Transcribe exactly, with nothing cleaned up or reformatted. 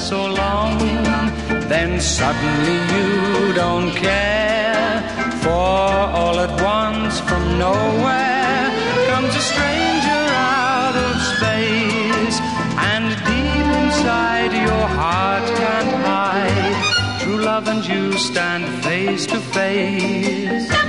so long, then suddenly you don't care, for all at once from nowhere comes a stranger out of space, and deep inside your heart can't hide true love, and you stand face to face.